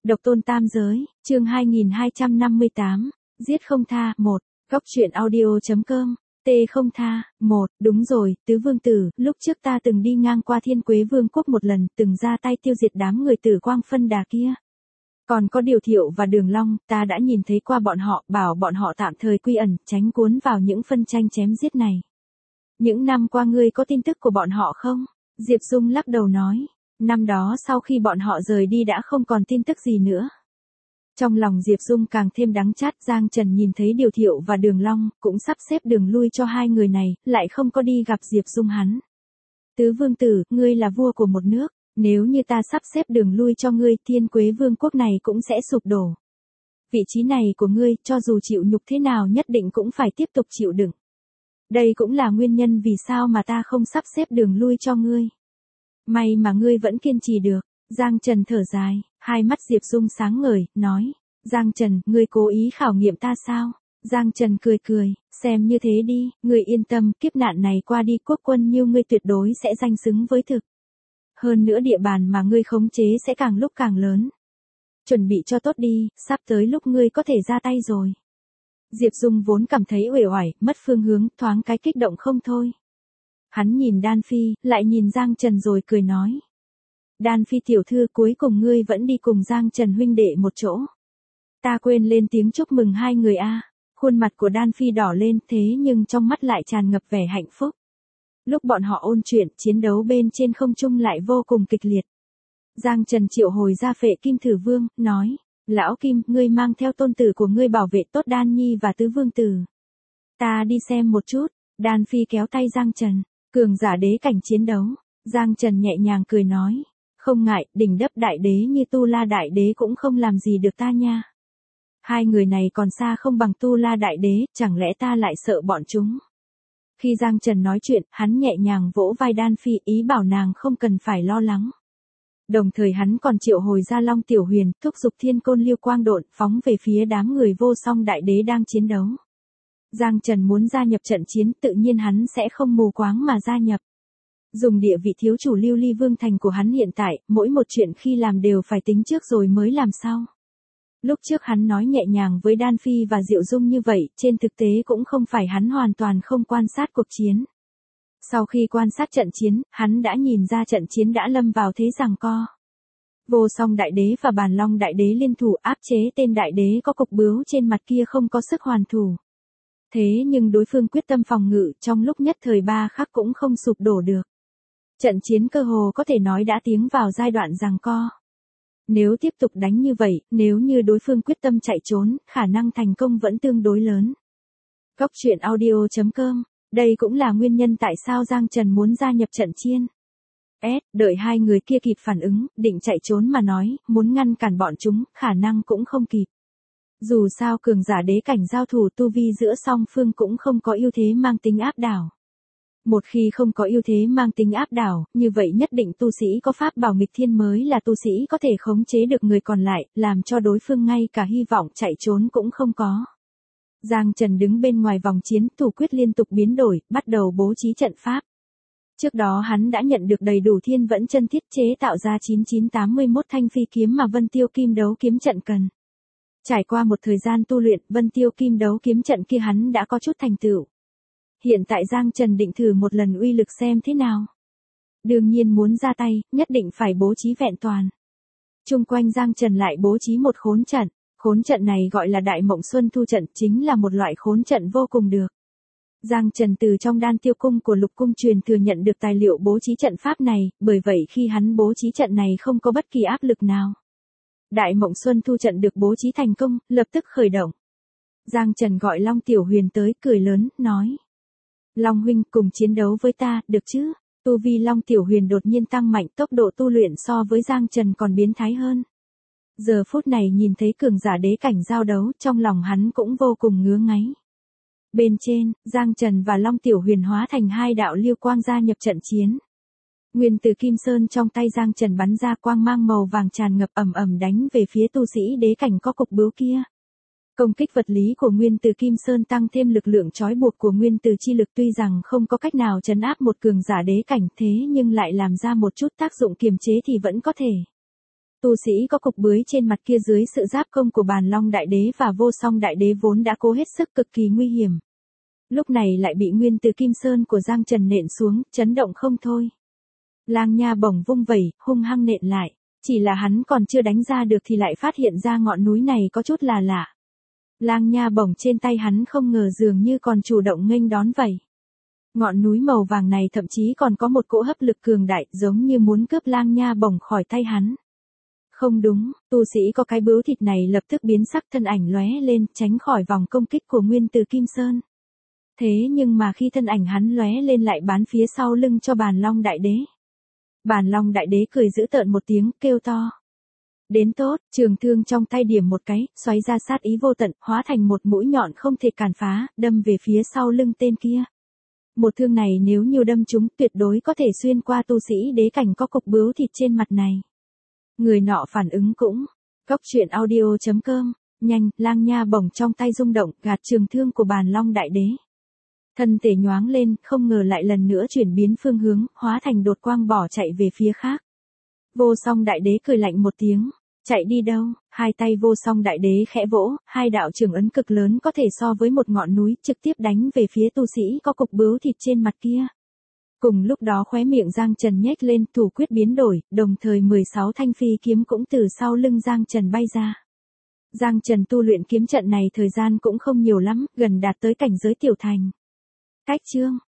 Độc tôn tam giới, chương 2258, giết không tha, 1, góc truyện audio.com, không tha, 1, đúng rồi, tứ vương tử, lúc trước ta từng đi ngang qua Thiên Quế Vương quốc một lần, từng ra tay tiêu diệt đám người Tử Quang phân đà kia. Còn có Điều Thiệu và Đường Long, ta đã nhìn thấy qua bọn họ, bảo bọn họ tạm thời quy ẩn, tránh cuốn vào những phân tranh chém giết này. Những năm qua ngươi có tin tức của bọn họ không? Diệp Dung lắc đầu nói. Năm đó sau khi bọn họ rời đi đã không còn tin tức gì nữa. Trong lòng Diệp Dung càng thêm đắng chát. Giang Trần nhìn thấy Điều Thiệu và Đường Long, cũng sắp xếp đường lui cho hai người này, lại không có đi gặp Diệp Dung hắn. Tứ vương tử, ngươi là vua của một nước, nếu như ta sắp xếp đường lui cho ngươi, Thiên Quế Vương quốc này cũng sẽ sụp đổ. Vị trí này của ngươi, cho dù chịu nhục thế nào nhất định cũng phải tiếp tục chịu đựng. Đây cũng là nguyên nhân vì sao mà ta không sắp xếp đường lui cho ngươi. May mà ngươi vẫn kiên trì được. Giang Trần thở dài, hai mắt Diệp Dung sáng ngời, nói. Giang Trần, ngươi cố ý khảo nghiệm ta sao? Giang Trần cười cười, xem như thế đi, ngươi yên tâm, kiếp nạn này qua đi quốc quân như ngươi tuyệt đối sẽ danh xứng với thực. Hơn nữa địa bàn mà ngươi khống chế sẽ càng lúc càng lớn. Chuẩn bị cho tốt đi, sắp tới lúc ngươi có thể ra tay rồi. Diệp Dung vốn cảm thấy uể oải, mất phương hướng, thoáng cái kích động không thôi. Hắn nhìn Đan Phi, lại nhìn Giang Trần rồi cười nói. Đan Phi tiểu thư, cuối cùng ngươi vẫn đi cùng Giang Trần huynh đệ một chỗ. Ta quên lên tiếng chúc mừng hai người a. Khuôn mặt của Đan Phi đỏ lên, thế nhưng trong mắt lại tràn ngập vẻ hạnh phúc. Lúc bọn họ ôn chuyện, chiến đấu bên trên không trung lại vô cùng kịch liệt. Giang Trần triệu hồi ra Phệ Kim Thử Vương, nói. Lão Kim, ngươi mang theo tôn tử của ngươi bảo vệ tốt Đan Nhi và tứ vương tử. Ta đi xem một chút. Đan Phi kéo tay Giang Trần. Cường giả đế cảnh chiến đấu. Giang Trần nhẹ nhàng cười nói. Không ngại, đỉnh đấp đại đế như Tu La đại đế cũng không làm gì được ta nha. Hai người này còn xa không bằng Tu La đại đế, chẳng lẽ ta lại sợ bọn chúng. Khi Giang Trần nói chuyện, hắn nhẹ nhàng vỗ vai Đan Phi, ý bảo nàng không cần phải lo lắng. Đồng thời hắn còn triệu hồi ra Long Tiểu Huyền, thúc giục Thiên Côn Liêu Quang độn, phóng về phía đám người Vô Song đại đế đang chiến đấu. Giang Trần muốn gia nhập trận chiến, tự nhiên hắn sẽ không mù quáng mà gia nhập. Dùng địa vị thiếu chủ Lưu Ly Vương thành của hắn hiện tại, mỗi một chuyện khi làm đều phải tính trước rồi mới làm sau. Lúc trước hắn nói nhẹ nhàng với Đan Phi và Diệu Dung như vậy, trên thực tế cũng không phải hắn hoàn toàn không quan sát cuộc chiến. Sau khi quan sát trận chiến, hắn đã nhìn ra trận chiến đã lâm vào thế giằng co. Vô Song đại đế và Bàn Long đại đế liên thủ áp chế tên đại đế có cục bướu trên mặt kia không có sức hoàn thủ. Thế nhưng đối phương quyết tâm phòng ngự, trong lúc nhất thời ba khắc cũng không sụp đổ được. Trận chiến cơ hồ có thể nói đã tiến vào giai đoạn giằng co. Nếu tiếp tục đánh như vậy, nếu như đối phương quyết tâm chạy trốn, khả năng thành công vẫn tương đối lớn. Góc truyện audio.com, đây cũng là nguyên nhân tại sao Giang Trần muốn gia nhập trận chiến. Đợi hai người kia kịp phản ứng, định chạy trốn mà nói, muốn ngăn cản bọn chúng, khả năng cũng không kịp. Dù sao cường giả đế cảnh giao thủ tu vi giữa song phương cũng không có ưu thế mang tính áp đảo. Một khi không có ưu thế mang tính áp đảo, như vậy nhất định tu sĩ có pháp bảo nghịch thiên mới là tu sĩ có thể khống chế được người còn lại, làm cho đối phương ngay cả hy vọng chạy trốn cũng không có. Giang Trần đứng bên ngoài vòng chiến, thủ quyết liên tục biến đổi, bắt đầu bố trí trận pháp. Trước đó hắn đã nhận được đầy đủ thiên vẫn chân thiết chế tạo ra 9981 thanh phi kiếm mà Vân Tiêu Kim đấu kiếm trận cần. Trải qua một thời gian tu luyện, Vân Tiêu Kim đấu kiếm trận kia hắn đã có chút thành tựu. Hiện tại Giang Trần định thử một lần uy lực xem thế nào. Đương nhiên muốn ra tay, nhất định phải bố trí vẹn toàn. Chung quanh Giang Trần lại bố trí một khốn trận. Khốn trận này gọi là Đại Mộng Xuân Thu trận, chính là một loại khốn trận vô cùng được. Giang Trần từ trong Đan Tiêu cung của Lục cung truyền thừa nhận được tài liệu bố trí trận pháp này, bởi vậy khi hắn bố trí trận này không có bất kỳ áp lực nào. Đại Mộng Xuân Thu trận được bố trí thành công, lập tức khởi động. Giang Trần gọi Long Tiểu Huyền tới, cười lớn, nói. Long huynh, cùng chiến đấu với ta, được chứ? Tu vi Long Tiểu Huyền đột nhiên tăng mạnh, tốc độ tu luyện so với Giang Trần còn biến thái hơn. Giờ phút này nhìn thấy cường giả đế cảnh giao đấu, trong lòng hắn cũng vô cùng ngứa ngáy. Bên trên, Giang Trần và Long Tiểu Huyền hóa thành hai đạo liêu quang gia nhập trận chiến. Nguyên tử Kim Sơn trong tay Giang Trần bắn ra quang mang màu vàng tràn ngập ầm ầm đánh về phía tu sĩ đế cảnh có cục bướu kia. Công kích vật lý của Nguyên tử Kim Sơn tăng thêm lực lượng trói buộc của Nguyên tử chi lực, tuy rằng không có cách nào trấn áp một cường giả đế cảnh, thế nhưng lại làm ra một chút tác dụng kiềm chế thì vẫn có thể. Tu sĩ có cục bướu trên mặt kia dưới sự giáp công của Bàn Long Đại Đế và Vô Song Đại Đế vốn đã cố hết sức cực kỳ nguy hiểm. Lúc này lại bị nguyên từ Kim Sơn của Giang Trần nện xuống, chấn động không thôi. Lang Nha bổng vung vẩy, hung hăng nện lại. Chỉ là hắn còn chưa đánh ra được thì lại phát hiện ra ngọn núi này có chút là lạ. Lang Nha bổng trên tay hắn không ngờ dường như còn chủ động nghênh đón vậy. Ngọn núi màu vàng này thậm chí còn có một cỗ hấp lực cường đại giống như muốn cướp Lang Nha bổng khỏi tay hắn. Không đúng, tu sĩ có cái bướu thịt này lập tức biến sắc, thân ảnh lóe lên tránh khỏi vòng công kích của nguyên từ Kim Sơn. Thế nhưng mà khi thân ảnh hắn lóe lên lại bắn phía sau lưng cho Bàn Long Đại Đế. Bàn Long Đại Đế cười giễu tợn một tiếng, kêu to. Đến tốt, trường thương trong tay điểm một cái, xoáy ra sát ý vô tận, hóa thành một mũi nhọn không thể cản phá, đâm về phía sau lưng tên kia. Một thương này nếu như đâm trúng tuyệt đối có thể xuyên qua tu sĩ đế cảnh có cục bướu thịt trên mặt này. Người nọ phản ứng cũng. Góc truyện audio.com, nhanh, Lang Nha bổng trong tay rung động, gạt trường thương của Bàn Long Đại Đế. Thân thể nhoáng lên, không ngờ lại lần nữa chuyển biến phương hướng, hóa thành đột quang bỏ chạy về phía khác. Vô Song Đại Đế cười lạnh một tiếng, chạy đi đâu? Hai tay Vô Song Đại Đế khẽ vỗ, hai đạo trường ấn cực lớn có thể so với một ngọn núi trực tiếp đánh về phía tu sĩ có cục bướu thịt trên mặt kia. Cùng lúc đó khóe miệng Giang Trần nhếch lên, thủ quyết biến đổi, đồng thời 16 thanh phi kiếm cũng từ sau lưng Giang Trần bay ra. Giang Trần tu luyện kiếm trận này thời gian cũng không nhiều lắm, gần đạt tới cảnh giới tiểu thành. Cách chương